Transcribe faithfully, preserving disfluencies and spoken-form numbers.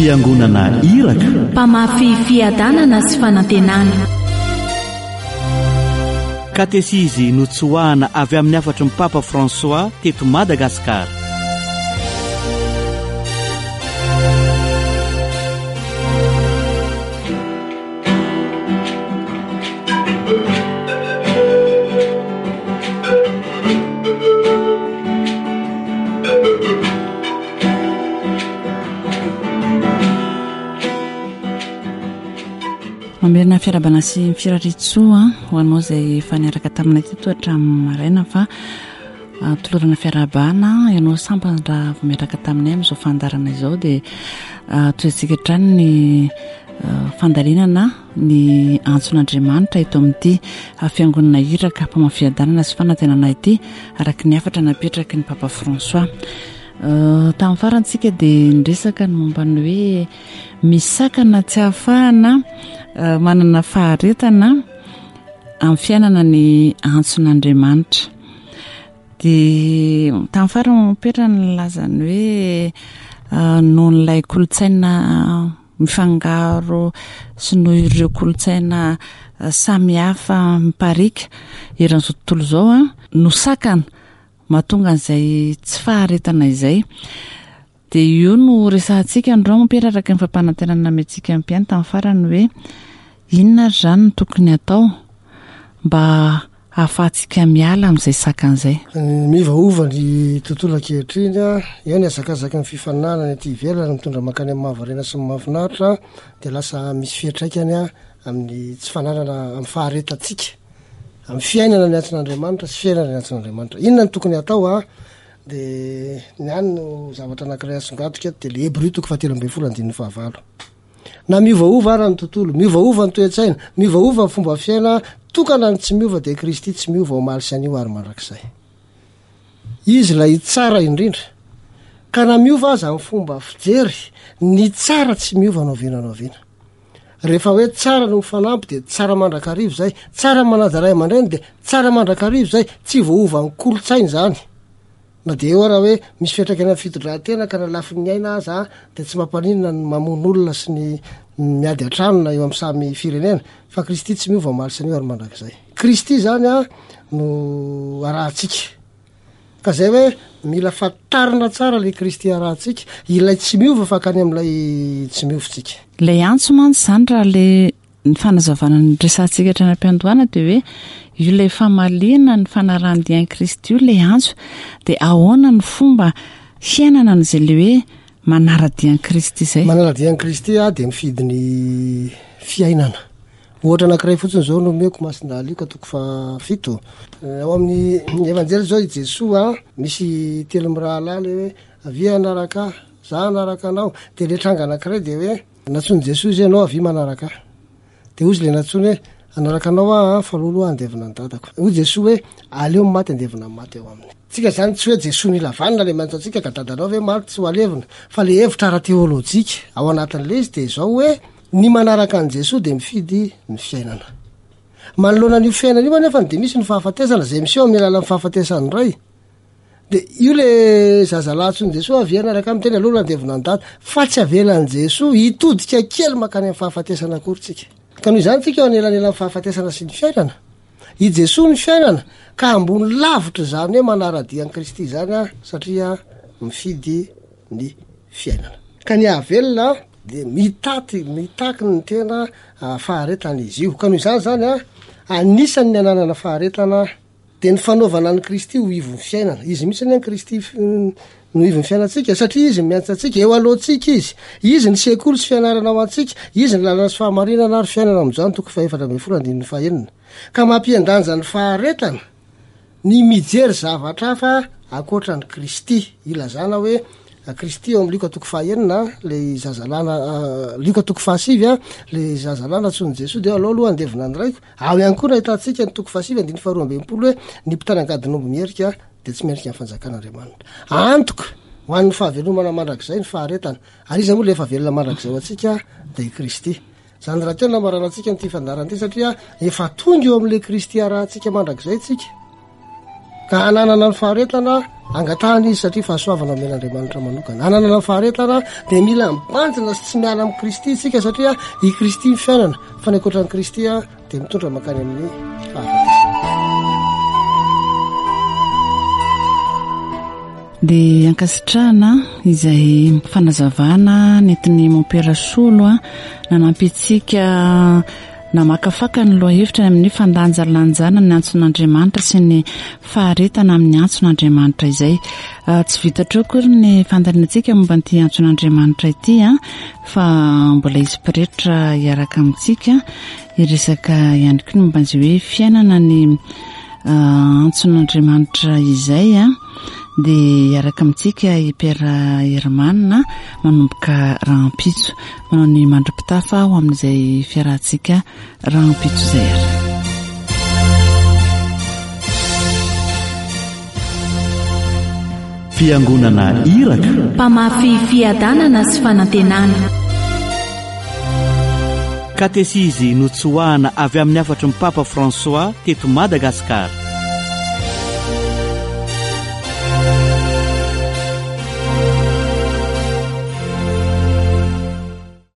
fiangonana iraka, mpamafy fiadanana sy fanantenana. katesizy notsoahana avy amin'ny afatry ny Papa François teto Madagasikara. Mamerina fiarabana sy firaritsoa ho anao izay efa niaraka taminay teto hatramin'ny maraina fa tolorana fiarabana ianao sampany raha vao miaraka taminay amin'izao fandarana izao dia toetsika hatrany ny fandalinana ny antson'Andriamanitra eto amin'ity fiangonana iraka mpamafiadanana sy fanantenana ity araka ny afatra napetraky ny Papa François. Tamin'ny farantsika dia niresaka ny momba ny hoe misakana tsy ahafahana manana faharetana amin'ny fiainana ny antson'Andriamanitra. Dia tamin'ny farany mipetra ny lazany hoe noho n'ilay kolotsaina mifangaro sy noho ireo kolotsaina samihafa miparika eran'izao tontolo izao no sakana mahatonga an'izay tsy faharetana izay. Dia io no resahantsika andreo mipera araka ny fampanantenana mentsika mpiany tamin'ny farany hoe inona ry zany no tokony atao mba ahafahantsika miala amin'izay sakan'izay. Mivaova ny tontolo ankehitriny eo ny azakazaka ny fifananana ety ivelany mitondra makany amin'ny mahavarena sy mahafinaritra dia lasa misy fiantraikany amin'ny tsy fananana amin'ny faharetantsika amin'ny fiainana ny antson'Andriamanitra sy fiainana ny antson'Andriamanitra. Inona ny tokony atao a dia ny any no zavatra anankiray asongadika dia le Hébreu toko fahatelo ambin'ny folo andininy fahavalo. Na miovaova ara ny tontolo, miovaova ny toe-tsaina, miovaova ny fomba fiaina, tokana ny tsy miova dia Kristy tsy miova ho maly sy anio ary mandrakizay. Izy ilay tsara indrindra. Ka na miova aza amin'ny fomba fijery, ny tsara tsy miova noviana noviana. Rehefa hoe tsara no mifanampy dia tsara mandrakarivo zay, tsara manadaray aman-dreny dia tsara mandrakarivo zay, tsy voaova ny kolotsaina izany. Na dia eo raha hoe misy fiantraikana fitondran-tena ka na lafiny aina aza dia tsy mampaninona ny mamono olona sy ny miady an-trano na eo amin'ny samy firenena fa Kristy tsy miova maly sy anio ary mandrakizay. Kristy zany a no arahantsika. Ka izay hoe mila fantarina tsara ilay Kristy arahantsika, ilay tsy miova fa kany amin'ilay tsy miovintsika. Ilay antso mantsy zany raha ilay ny fanazavana ny resantsika hatrany am-piandohana dia hoe io ilay famaliana ny fanarahan-dian'i Kristy io ilay antso dia ahoana ny fomba hiainana n'izay ilay hoe manara-dian'i Kristy izay. Manara-dian'i Kristy a dia mifidy ny fiainana. Ohatra anankiray fotsiny izao no meko masindaly io ka toko fa fito. Ao amin'ny evanjely zao i Jesoa misy telo mirahalahy le hoe avia anaraka za anaraka anao dia le tranga anankiray dia hoe natsony Jesoa izy ianao avia manaraka. Dia ozy le natsony hoe anaraka anao a falolo andevina ny dadako. Hoy Jesoa hoe aleo maty andevina ny maty eo aminy. Tsika zany tsy hoe Jesoa nilavanina le mantsy atsika ka dadanao hoe maty tsy ho alevina fa le hevitra ara-teolojika ao anatin'le izy dia izao hoe ny manaraka an' Jesoa dia mifidy ny fiainana. Manoloana n'io fiainana io anefa dia misy ny fahafatesana izay miseho amin'ny alalan'ny fahafatesany iray. Dia io le zazalahy Jesoa avy anaraka amin'ny tena aloha andevina ny dada fa tsy avelan'i Jesoa hitodika kely makany amin'ny fahafatesana akorytsika. Ka noho izany tsika eo anelanelan'ny fahafatesana sy ny fiainana. I Jesoa ny fiainana ka ambony lavitra zany hoe manara-dian'i Kristy zany a satria mifidy ny fiainana. Ka ny ahavelona dia mitaty mitaky ny tena faharetana izy io. Ka noho izany zany a anisany ny ananana faharetana dia ny fanaovana ny Kristy ho ivon'ny fiainana. Izy mihitsy ny Kristy no ivon'ny fiainantsika satria izy miantsatsika eo alohantsika izy. Izy ny sekoly sy fianarana ao antsika, izy ny lalana sy fahamarinana ary fiainana amin'izany toko fahaefatra ambin'ny folo andininy fahaenina. Ka mampiandanja ny faharetana ny mijery zavatra hafa akoatra ny Kristy ilazana hoe Kristy eo amin'ny lika toko fahaenina le zazalana lika toko fahasivy a le zazalana tsony Jesoa dia alao aloha andevina ny raiko. Ao ihany koa nahitantsika ny toko fahasivy andiny faharoa ambin'ny folo hoe ny mpitanagadin'omby mierika dia tsy miarika amin'ny fanjakan'Andriamanitra. Antoka ho an'ny fahavelomana mandrakizay ny faharetana. Ary izy moa le efa velona mandrakizay ho antsika dia Kristy. Zany raha tena marana antsika n'ity fandarana ity satria efa tonga eo amin'ilay Kristy arahantsika mandrakizay tsika. ka ananana ny faharetana angatahany izy satria fahasoavana men'andriamanitra manokana. Ananana ny faharetana dia mila mibanjina sy tsy miala amin'ny Kristy isika satria i Kristy ny fiainana fa ny ankoatran'ny Kristy dia mitondra makany amin'ny fahafatana. Dia ankasitrahana izay fanazavana nentin'ny Mompera Solo a nanampitsika namakafaka ny loha hevitra amin'ny fandanjalanjana ny antson'Andriamanitra sy ny faharetana amin'ny antson'Andriamanitra izay. Tsy vita treo kory ny fandalinantsika momba n'ity antson'Andriamanitra ity a fa mbola izy piretra hiaraka amintsika iresaka ihany koa momba an'izay hoe fiainana ny antson'Andriamanitra izay a. Dia hiaraka amintsika Pera Hermanina manomboka rahampitso manao ny mandrom-pitafa ho amin'izay fiarahantsika rahampitso izay ary. Fiangonana iraka mpamafy fiadanana sy fanantenana katesizy notsoahana avy amin'ny afatry ny Papa François teto Madagasikara.